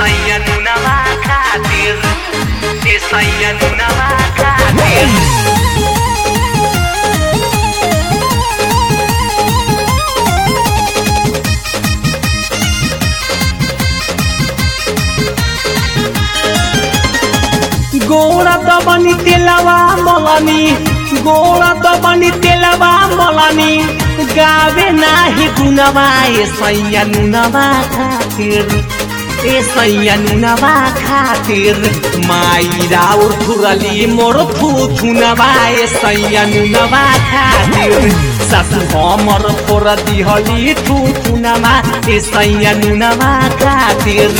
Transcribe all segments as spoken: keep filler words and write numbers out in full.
सैया नुनवा खातिर ए सैया नुनवा खातिर गोड़ा दबनी तेलवा मलानी गोड़ा दबनी तेलवा मलानी गावे नाही गुनवा ए सैया नुनवा खातिर ए सैया नुनवा खातिर माई राउर थुरली मोर थुथुनवा ए सैया नुनवा खातिर सासु हमर फोर दिहली थुथुनवा ए सैया नुनवा खातिर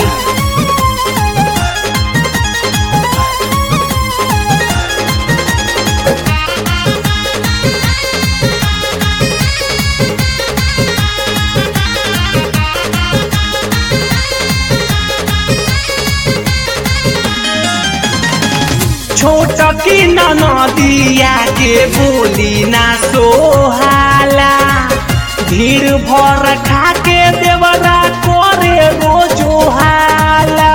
छोटा की नदिया के बोली ना सोहाला भीड़ भर खा के देवरा करे रोजो हाला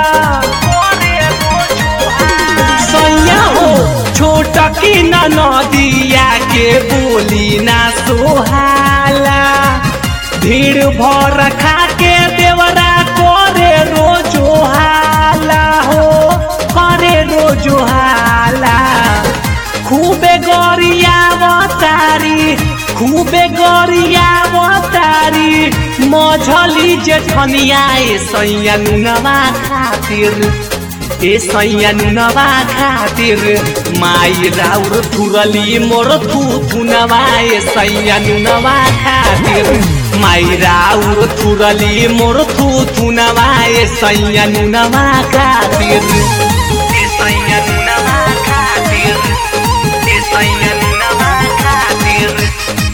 सैया हो छोटा की नदिया के बोली ना सोहाला भीड़ भर खा के देवरा करे रोजो हाला हो करे रोजो हाला खूबे गरिया बतारी खूबे गरिया बतारी मझली जेठनिया ए सैया नुनवा खातिर ए सैया नुनवा खातिर माई राउर थुरली मोर थुथुनवा ए सैया नुनवा खातिर माई राउर थुरली मोर थुथुनवा ए सैया नुनवा खातिर ए सैया नुनवा खातिर ए सैया नुनवा खातिर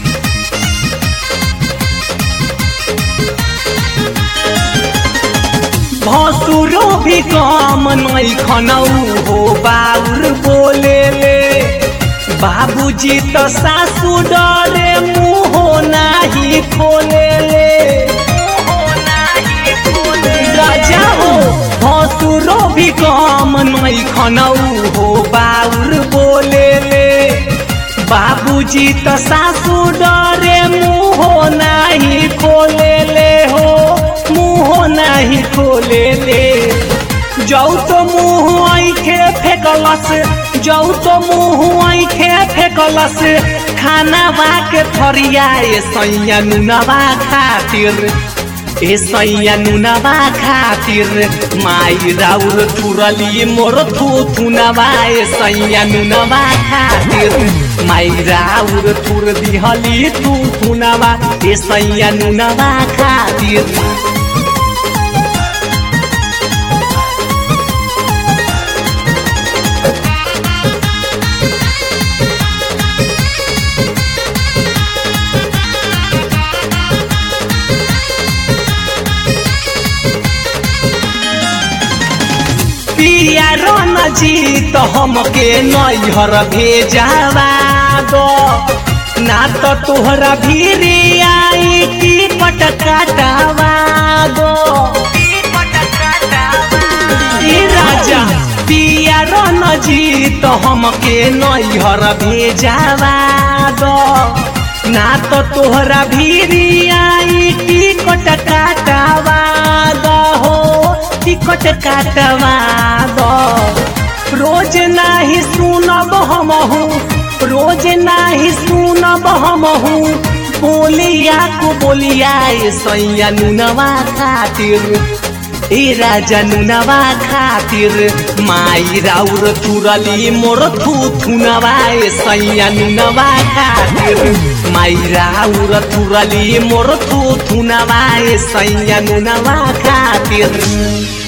भसुरो भी कम नहीं खनऊ हो बाउर बोले ले बाबूजी तो सासू डरे मुँह नाही खोले ले राजा हो भसुरो भी कम नहीं खनऊ हो बाउर बोले ले बाबूजी तो सासू डरे मुँह नाही खोले ले हो मुँह नहीं खोले ले जाऊ तो मुँह आँखे फेंकलस जाऊ तो मुँह आँखे फेंकलस खाना बाके थरिया ए सैया नुनवा खातिर ए सैया नुनवा खातिर माई राउर थुरली मोर थुथुनवा ए सैया नुनवा खातिर माई राउर थुर दिहली थुथुनवा ए सैया नुनवा खातिर पिया रन जी तो हमके नैहर भेजावा दो ना तो तोहरा भीरी आई टिकट काटावा दो राजा पिया रन जी तो हमके नैहर भेजावा दो ना तो तोहरा भीरी आई टिकट काटावा दो टिकट काटवा दो रोज नाही सुनब हमहू रोज नाही सुनब हमहू बोलिया को बोलिया ए सैया नुनवा खातिर ए राजा नुनवा खातिर माई राउर थुरली मोर थुथुनवा ए सैया नुनवा खातिर माई राउर थुरली मोर थुथुनवा ए सैया नुनवा खातिर।